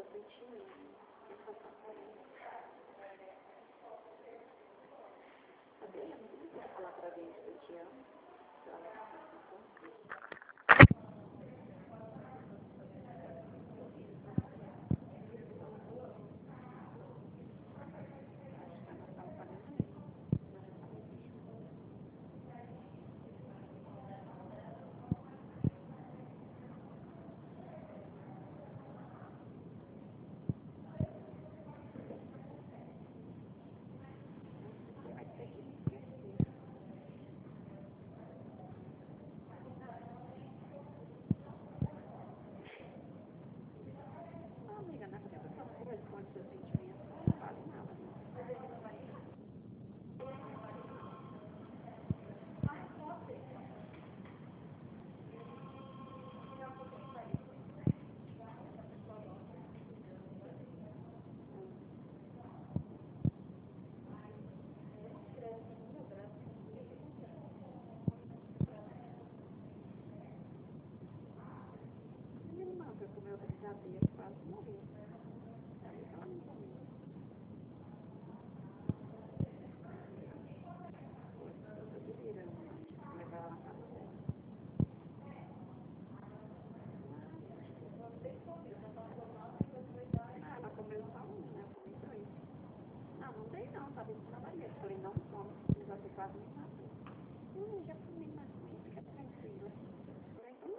leitinho. Sabe, é muito difícil falar pra alguém que eu te amo. Quase morreu. Não, não tem não, sabe? Não vai ver. Falei, não come, não vai ter quase nem nada.